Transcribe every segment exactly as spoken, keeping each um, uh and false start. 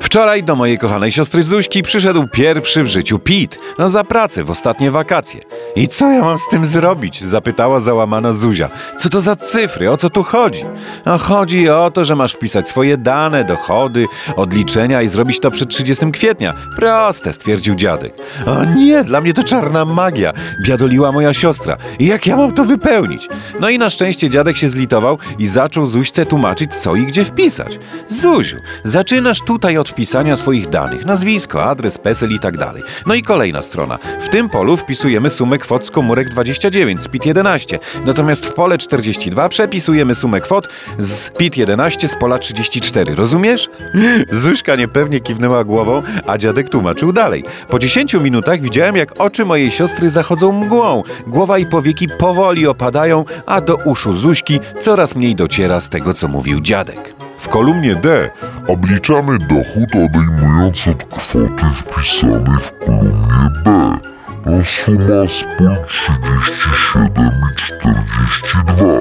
Wczoraj do mojej kochanej siostry Zuśki przyszedł pierwszy w życiu Pit. No za pracę w ostatnie wakacje. I co ja mam z tym zrobić? Zapytała załamana Zuzia. Co to za cyfry? O co tu chodzi? No chodzi o to, że masz wpisać swoje dane, dochody, odliczenia i zrobić to przed trzydziestego kwietnia. Proste, stwierdził dziadek. O nie, dla mnie to czarna magia. Biadoliła moja siostra. I jak ja mam to wypełnić? No i na szczęście dziadek się zlitował i zaczął Zuśce tłumaczyć, co i gdzie wpisać. Zuziu, zaczynasz tutaj od wpisania swoich danych, nazwisko, adres, PESEL i tak dalej. No i kolejna strona. W tym polu wpisujemy sumę kwot z komórek dwadzieścia dziewięć, z PIT jedenaście. Natomiast w pole czterdzieści dwa przepisujemy sumę kwot z PIT jedenaście z pola trzydzieści cztery. Rozumiesz? Zuśka niepewnie kiwnęła głową, a dziadek tłumaczył dalej. Po dziesięciu minutach widziałem, jak oczy mojej siostry zachodzą mgłą. Głowa i powieki powoli opadają, a do uszu Zuśki coraz mniej dociera z tego, co mówił dziadek. W kolumnie D obliczamy dochód odejmując od kwoty wpisanej w kolumnie B. To suma z pól trzydzieści siedem i czterdzieści dwa.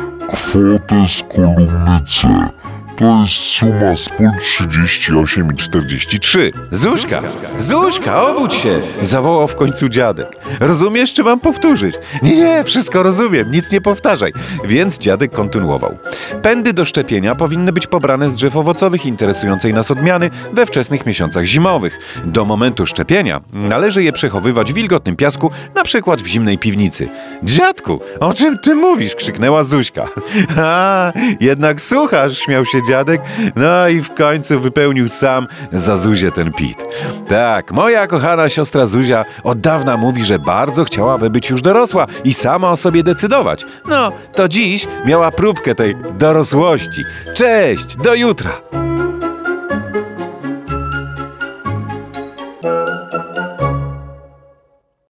Kwotę z kolumny C. To jest suma z pól trzydzieści osiem i czterdzieści trzy. Zuśka! Zuśka, obudź się! Zawołał w końcu dziadek. Rozumiesz, czy mam powtórzyć? Nie, nie, wszystko rozumiem, nic nie powtarzaj. Więc dziadek kontynuował. Pędy do szczepienia powinny być pobrane z drzew owocowych interesującej nas odmiany we wczesnych miesiącach zimowych. Do momentu szczepienia należy je przechowywać w wilgotnym piasku, na przykład w zimnej piwnicy. Dziadku, o czym ty mówisz? Krzyknęła Zuśka. A, jednak słuchasz, śmiał się dziadek, no i w końcu wypełnił sam za Zuzię ten Pit. Tak, moja kochana siostra Zuzia od dawna mówi, że bardzo chciałaby być już dorosła i sama o sobie decydować. No, to dziś miała próbkę tej dorosłości. Cześć, do jutra!